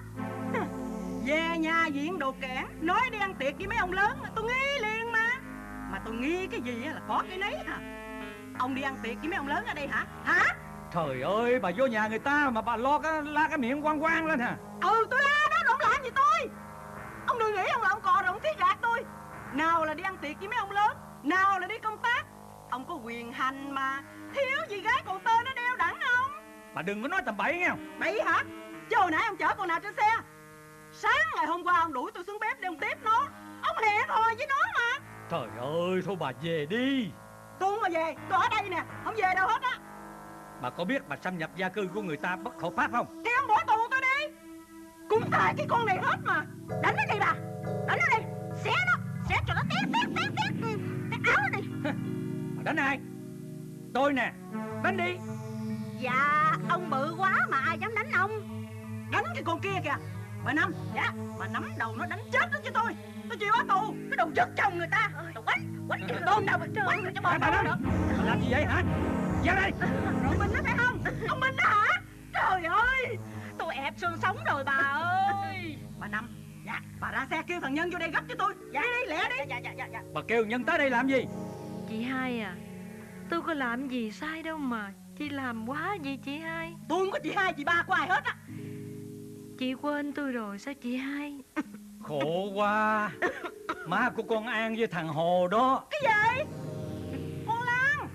Về nhà diện đồ kẽn, nói đi ăn tiệc với mấy ông lớn, tôi nghi liền mà. Mà tôi nghi cái gì là có cái nấy hả? Ông đi ăn tiệc với mấy ông lớn ở đây hả? Hả? Trời ơi, bà vô nhà người ta mà bà la cái miệng quang quang lên hả? Ừ, tôi la đó, rồi ông làm gì tôi? Ông đừng nghĩ ông là ông cò rồi ông thiết gạt tôi. Nào là đi ăn tiệc với mấy ông lớn, nào là đi công tác. Ông có quyền hành mà, thiếu gì gái còn tơ nó đeo đẳng không? Bà đừng có nói tầm bậy nghe không? Bậy hả? Chứ hồi nãy ông chở con nào trên xe? Sáng ngày hôm qua ông đuổi tôi xuống bếp để ông tiếp nó. Ông hẹn hò với nó mà. Trời ơi, thôi bà về đi. Tôi không mà về, tôi ở đây nè, không về đâu hết á. Bà có biết bà xâm nhập gia cư của người ta bất hợp pháp không? Thì ông bỏ tù tôi đi. Cũng tại cái con này hết mà. Đánh nó đi bà, đánh nó đi. Xé cho nó tét áo nó đi. Bà đánh ai? Tôi nè, đánh đi. Dạ, ông bự quá mà ai dám đánh ông. Đánh cái con kia kìa. Bà Năm, dạ, bà nắm đầu nó đánh chết nó cho tôi chịu ở tù. Cái đồ rớt chồng người ta. Đồ quánh cái tôm đâu, quánh cho bò bà nữa. Bà làm gì vậy hả? Ra đây. Rồi Minh nó phải không? Ông Minh đó hả? Trời ơi, tôi ẹp xương sống rồi bà ơi. Bà Năm, dạ, bà ra xe kêu thằng Nhân vô đây gấp cho tôi. Dạ, đi lẹ đi. Dạ. Bà kêu Nhân tới đây làm gì? Chị Hai à, tôi có làm gì sai đâu mà chị làm quá gì chị Hai. Tôi không có chị Hai, chị Ba của ai hết á. Chị quên tôi rồi sao chị hai? Khổ quá. Má của con An với thằng Hồ đó. Cái gì? Con Lan.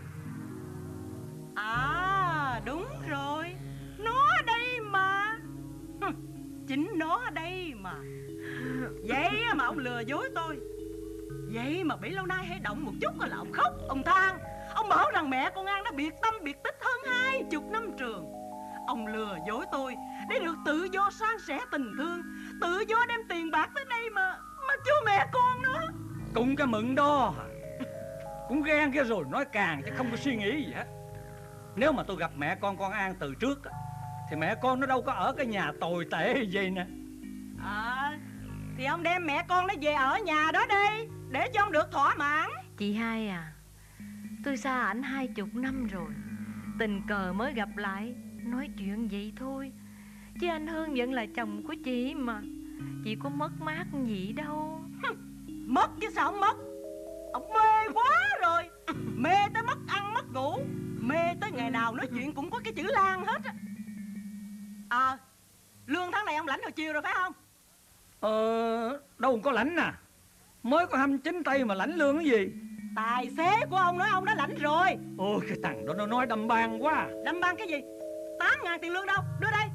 À đúng rồi, nó ở đây mà. Chính nó ở đây mà. Vậy mà ông lừa dối tôi. Vậy mà bị lâu nay hay động một chút là ông khóc, ông than. Ông bảo rằng mẹ con An đã biệt tâm biệt tích hơn 20 năm trường. Ông lừa dối tôi để được tự do san sẻ tình thương, tự do đem tiền bạc tới đây mà cho mẹ con nó. Cũng cái mượn đó. Cũng ghen cái rồi nói càng chứ không có suy nghĩ gì hết. Nếu mà tôi gặp mẹ con An từ trước thì mẹ con nó đâu có ở cái nhà tồi tệ vậy nè. Thì ông đem mẹ con nó về ở nhà đó đi, để cho ông được thỏa mãn. Chị hai à, tôi xa ảnh 20 năm rồi, tình cờ mới gặp lại, nói chuyện vậy thôi. Chứ anh Hương vẫn là chồng của chị mà. Chị có mất mát gì đâu. Mất chứ sao không mất. Ông mê quá rồi. Mê tới mất ăn mất ngủ, mê tới ngày nào nói chuyện cũng có cái chữ Lan hết á. Lương tháng này ông lãnh hồi chiều rồi phải không? Đâu có lãnh nè. Mới có 29 tây mà lãnh lương cái gì. Tài xế của ông nói ông đã lãnh rồi. Ôi cái thằng đó nó nói đâm ban quá. Đâm ban cái gì? 8.000 tiền lương đâu, đưa đây.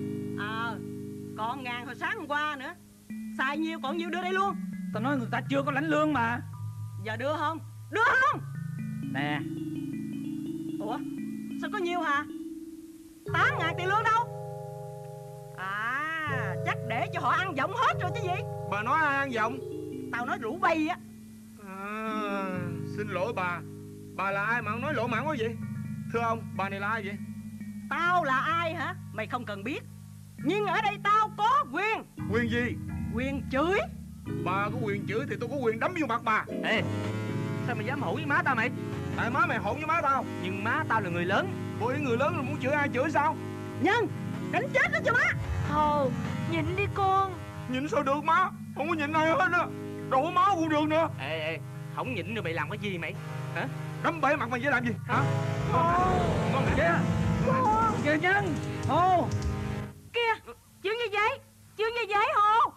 Còn ngàn hồi sáng hôm qua nữa. Xài nhiêu còn nhiêu đưa đây luôn. Tao nói người ta chưa có lãnh lương mà. Giờ đưa không? Đưa không? Nè. Ủa sao có nhiêu hả? 8.000 tiền lương đâu? Chắc để cho họ ăn giọng hết rồi chứ gì. Bà nói ai ăn giọng? Tao nói rủ bay á. Xin lỗi bà. Bà là ai mà nói lỗ mãn quá vậy? Thưa ông, bà này là ai vậy? Tao là ai hả? Mày không cần biết. Nhưng ở đây tao có quyền. Quyền gì? Quyền chửi. Bà có quyền chửi thì tôi có quyền đấm vô mặt bà. Ê, sao mày dám hỗn với má tao mày? Tại má mày hỗn với má tao. Nhưng má tao là người lớn. Bộ ý người lớn là muốn chửi ai chửi sao? Nhân, đánh chết nó cho má. Hồ, nhịn đi con. Nhịn sao được má? Không có nhịn ai hết á. Đổ máu cũng được nữa. Ê, không nhịn rồi mày làm cái gì mày? Hả? Đấm bể mặt mày với làm gì? Hả? Ngon kìa. Kìa Nhân. Hồ. Kìa, chuyện như vậy. Chuyện như vậy Hồ.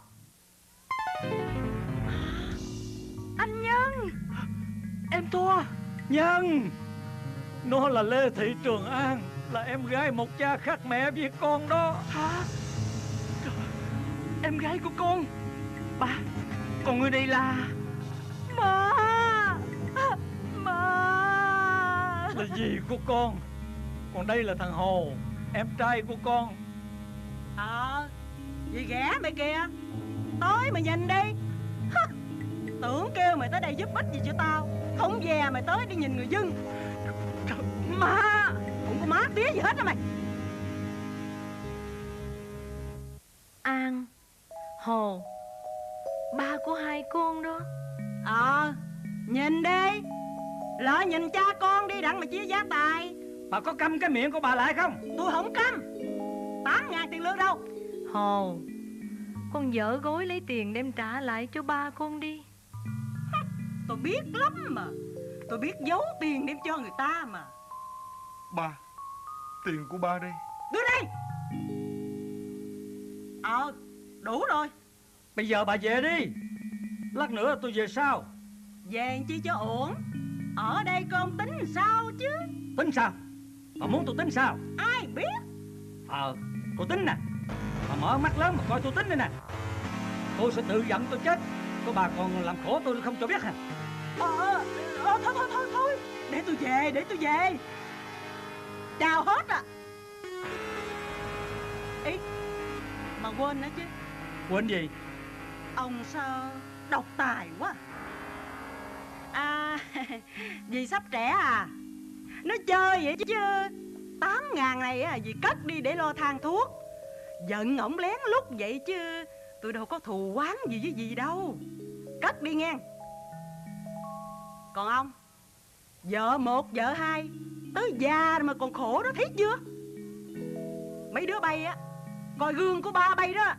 Anh Nhân. Em thua. Nhân. Nó là Lê Thị Trường An, là em gái một cha khác mẹ với con đó. Hả? Trời, em gái của con. Ba, còn người này là... Má. Má. Là dì của con. Còn đây là thằng Hồ, em trai của con. Dì ghẻ mày kìa. Tới mày nhìn đi. Tưởng kêu mày tới đây giúp ích gì cho tao. Không về mày tới đi nhìn người dân. Trời, má. Không có má tía gì hết á mày. An, Hồ, ba của hai con đó. Nhìn đi. Lỡ nhìn cha con đi đặng mà chia giá tài. Bà có câm cái miệng của bà lại không? Tôi không câm. 8.000 tiền lương đâu. Hồ, con vợ gối lấy tiền đem trả lại cho ba con đi. Tôi biết lắm mà. Tôi biết giấu tiền đem cho người ta mà. Ba, tiền của ba đây. Đưa đây. Đủ rồi. Bây giờ bà về đi. Lát nữa tôi về sau. Về chi cho ổn. Ở đây con tính sao chứ? Tính sao? Bà muốn tôi tính sao? Ai biết. Tôi tính nè. Bà mở mắt lớn mà coi tôi tính đây nè. Tôi sẽ tự giận tôi chết. Có bà còn làm khổ tôi không cho biết hả? Thôi. Để tôi về. Chào hết à. Ý, mà quên nữa chứ. Quên gì? Ông sao độc tài quá. Dì sắp trẻ à. Nó chơi vậy chứ 8.000 này dì cất đi để lo than thuốc. Giận ổng lén lút vậy chứ tôi đâu có thù oán gì với dì đâu. Cất đi nghe. Còn ông, vợ một vợ hai, tới già mà còn khổ đó, thấy chưa? Mấy đứa bay á, coi gương của ba bay đó.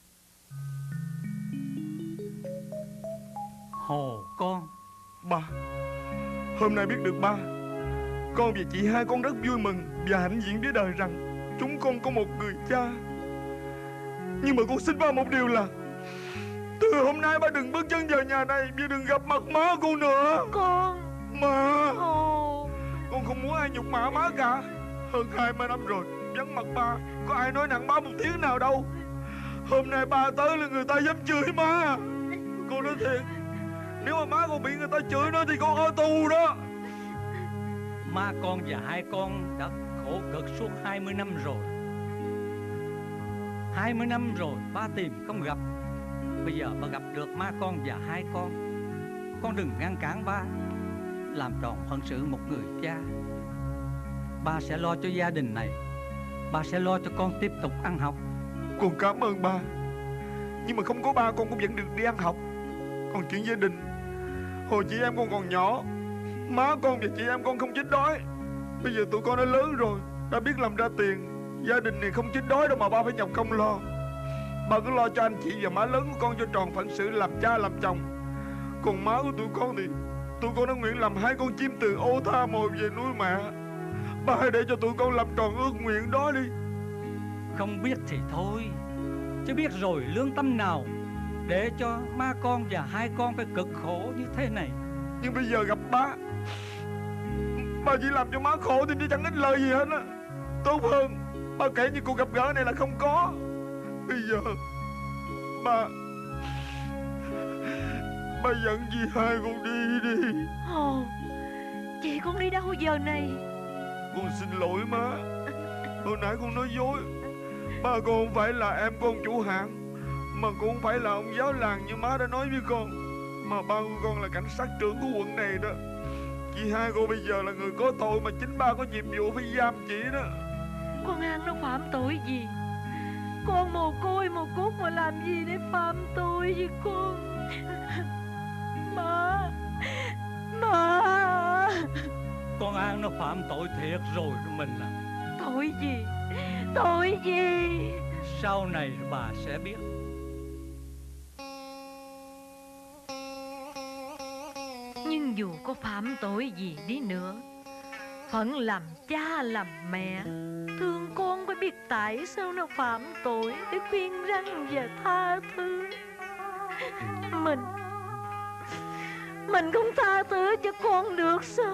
Hồ con. Ba, hôm nay biết được ba, con và chị hai con rất vui mừng và hãnh diện với đời rằng chúng con có một người cha. Nhưng mà con xin ba một điều là từ hôm nay ba đừng bước chân vào nhà này và đừng gặp mặt má con nữa. Con. Má, Ồ. con không muốn ai nhục mạ má cả. Hơn 20 năm rồi vắng mặt ba, có ai nói nặng má một tiếng nào đâu. Hôm nay ba tới là người ta dám chửi má. Con nói thiệt, nếu mà má con bị người ta chửi nữa thì con ở tù đó. Má con và hai con đã khổ cực suốt 20 năm rồi. 20 năm rồi ba tìm không gặp. Bây giờ ba gặp được má con và hai con đừng ngăn cản ba làm tròn phận sự một người cha. Ba sẽ lo cho gia đình này, ba sẽ lo cho con tiếp tục ăn học. Con cảm ơn ba, nhưng mà không có ba con cũng vẫn được đi ăn học. Còn chuyện gia đình, hồi chị em con còn nhỏ, má con và chị em con không chết đói. Bây giờ tụi con đã lớn rồi, đã biết làm ra tiền. Gia đình này không chết đói đâu mà ba phải nhọc công lo. Ba cứ lo cho anh chị và má lớn của con cho tròn phận sự làm cha làm chồng. Còn má của tụi con thì tụi con đã nguyện làm hai con chim từ ô tha mồi về nuôi mẹ. Ba hãy để cho tụi con làm tròn ước nguyện đó đi. Không biết thì thôi, chứ biết rồi lương tâm nào để cho má con và hai con phải cực khổ như thế này. Nhưng bây giờ gặp ba chỉ làm cho má khổ thì chẳng ích lời gì hết á. Tốt hơn ba kể như cuộc gặp gỡ này là không có. Bây giờ ba dẫn dì hai con đi đi. Ồ, chị con đi đâu giờ này? Con xin lỗi má, hồi nãy con nói dối. Ba con không phải là em con chủ hạn, mà cũng không phải là ông giáo làng như má đã nói với con, mà ba của con là cảnh sát trưởng của quận này đó. Chị hai cô bây giờ là người có tội, mà chính ba có nhiệm vụ phải giam chị đó. Con An nó phạm tội gì? Con mồ côi mồ cốt mà làm gì để phạm tội với con? Má. Con An nó phạm tội thiệt rồi mình à. Tội gì? Tội gì? Sau này bà sẽ biết. Nhưng dù có phạm tội gì đi nữa, phận làm cha làm mẹ, thương con phải biết tại sao nó phạm tội để khuyên răn và tha thứ. Mình không tha thứ cho con được sao?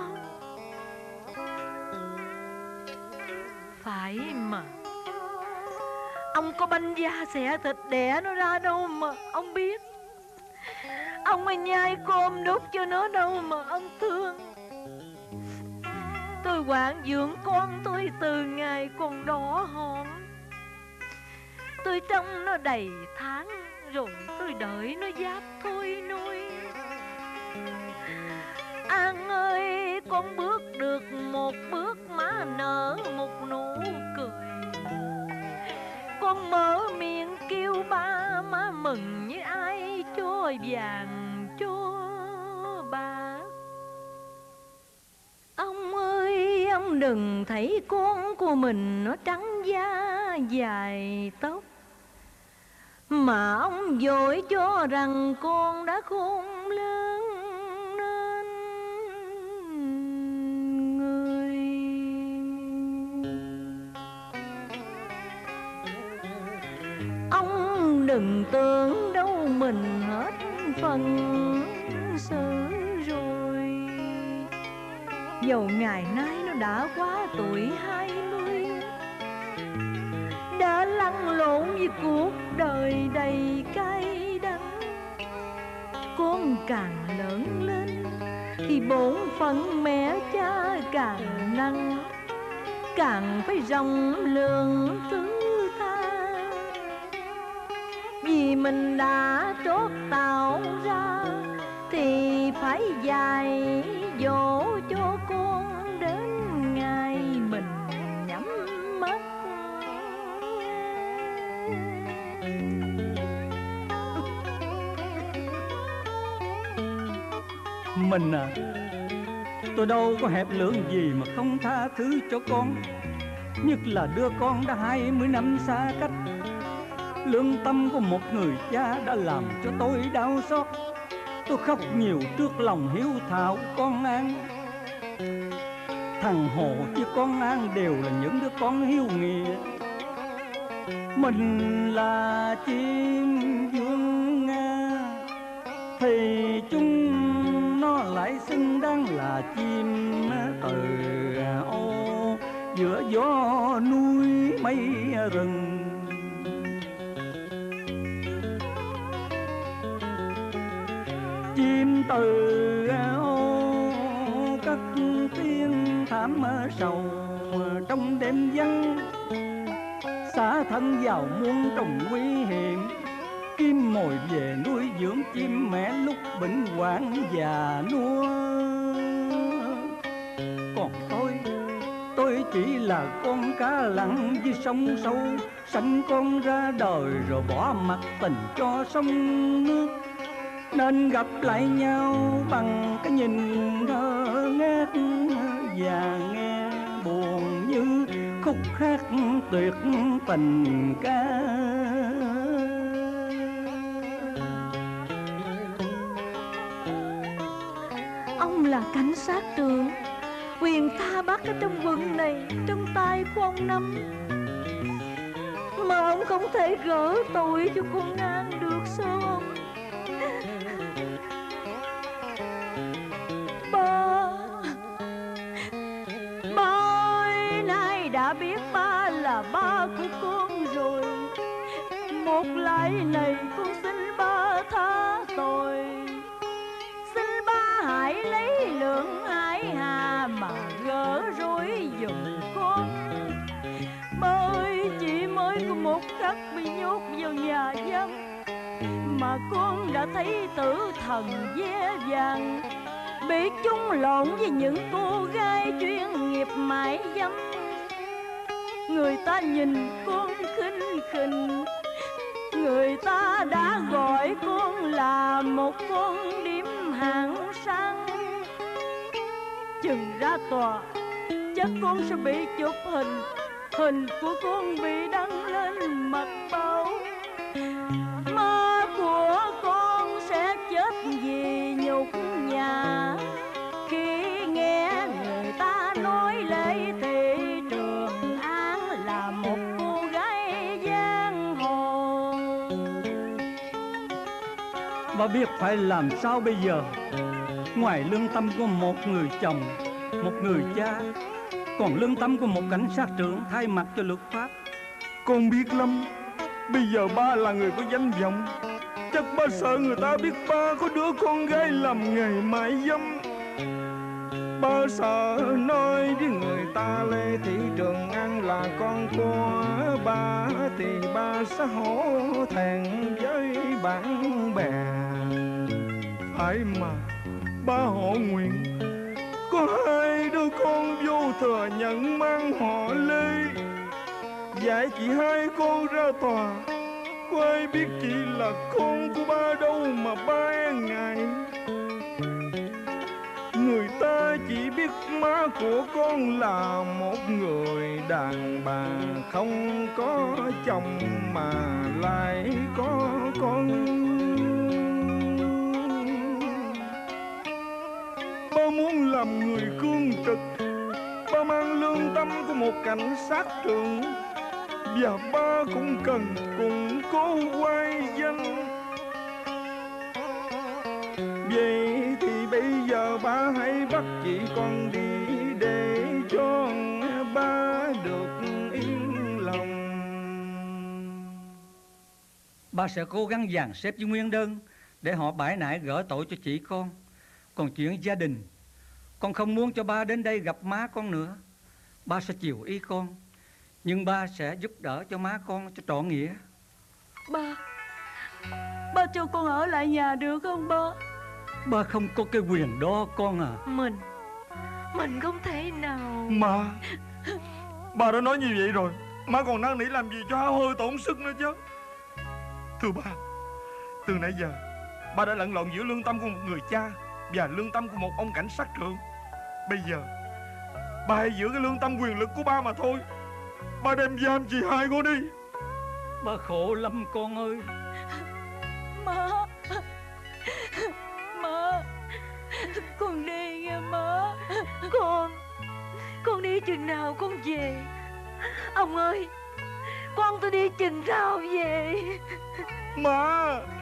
Phải mà. Ông có banh da xẻ thịt đẻ nó ra đâu mà ông biết. Ông mới nhai cơm đút cho nó đâu mà ông thương. Tôi quản dưỡng con tôi từ ngày còn đỏ hòn. Tôi trông nó đầy tháng, rồi tôi đợi nó giáp thôi nuôi. An ơi, con bước được một bước má nở một nụ cười. Con mở miệng kêu ba, má mừng như ai cho vàng cho bạc. Ông ơi, ông đừng thấy con của mình nó trắng da dài tóc, mà ông vội cho rằng con đã khôn lớn nên người. Ông đừng tưởng đâu mình hết phần xử rồi. Dầu ngày nay nó đã quá tuổi 20, đã lăn lộn với cuộc đời đầy cay đắng. Con càng lớn lên thì bổn phận mẹ cha càng nặng, càng phải rộng lượng thứ tha. Vì mình đã trót tạo ra thì phải dạy dỗ cho con đến ngày mình nhắm mắt. Mình à, tôi đâu có hẹp lưỡng gì mà không tha thứ cho con. Nhất là đứa con đã 20 năm xa cách. Lương tâm của một người cha đã làm cho tôi đau xót. Tôi khóc nhiều trước lòng hiếu thảo con An. Thằng Hồ với con An đều là những đứa con hiếu nghĩa. Mình là là chim dương Nga, thì chúng nó lại xứng đáng là chim từ ô giữa gió núi mây rừng. Chim từ ô cất tiếng thảm sầu trong đêm vắng, xả thân vào muôn trùng nguy hiểm. Kim mồi về nuôi dưỡng chim mẹ lúc bệnh hoạn già nua. Còn tôi chỉ là con cá lặn dưới sông sâu, sanh con ra đời rồi bỏ mặc tình cho sông nước, nên gặp lại nhau bằng cái nhìn ngơ ngác và nghe buồn như khúc hát tuyệt tình ca. Ông là cảnh sát trưởng, quyền tha bắt ở trong quận này trong tay của ông Năm, mà ông không thể gỡ tội cho con An được sao ông? Ba ơi, nay đã biết ba là ba của con rồi. Một lại này con xin ba tha tội, xin ba hãy lấy lượng hải hà mà gỡ rối giùm con. Ba ơi, chỉ mới có một khắc bị nhốt vào nhà giam mà con đã thấy tử thần ve vàng, bị chung lộn với những cô gái chuyên nghiệp mại dâm. Người ta nhìn con khinh khỉnh, người ta đã gọi con là một con điếm hạng sang. Chừng ra tòa chắc con sẽ bị chụp hình, hình của con bị đăng lên mặt báo. Má của con sẽ chết vì nhục nhã khi nghe người ta nói Lê Thị Trường An là một cô gái giang hồ. Bà biết phải làm sao bây giờ? Ngoài lương tâm của một người chồng, một người cha, còn lương tâm của một cảnh sát trưởng thay mặt cho luật pháp. Con biết lắm. Bây giờ ba là người có danh vọng, chắc ba sợ người ta biết ba có đứa con gái làm nghề mại dâm. Ba sợ nói với người ta Lê Thị Trường An là con của ba, thì ba sẽ hổ thẹn với bạn bè. Phải mà ba hộ nguyện có hai đứa con vô thừa nhận mang họ Lê, dạy chị hai con ra tòa. Có ai biết chị là con của ba đâu mà ba e ngại. Người ta chỉ biết má của con là một người đàn bà không có chồng mà lại có con. Ba muốn làm người cương trực, ba mang lương tâm của một cảnh sát trưởng, và ba cũng cần củng cố quay danh. Vậy thì bây giờ ba hãy bắt chị con đi để cho ba được yên lòng. Ba sẽ cố gắng dàn xếp với nguyên đơn để họ bãi nại gỡ tội cho chị con. Còn chuyện gia đình, con không muốn cho ba đến đây gặp má con nữa. Ba sẽ chiều ý con, nhưng ba sẽ giúp đỡ cho má con cho trọn nghĩa. Ba cho con ở lại nhà được không ba? Ba không có cái quyền đó con à. Mình không thể nào. Mà ba đã nói như vậy rồi, má còn năn nỉ làm gì cho hao hơi tổn sức nữa chứ. Thưa ba, từ nãy giờ ba đã lẫn lộn giữa lương tâm của một người cha và lương tâm của một ông cảnh sát trưởng. Bây giờ ba hãy giữ cái lương tâm quyền lực của ba mà thôi. Ba đem giam chị hai con đi. Ba khổ lắm con ơi. Má, con đi nghe má. Con đi chừng nào con về? Ông ơi, con tôi đi chừng nào về? Má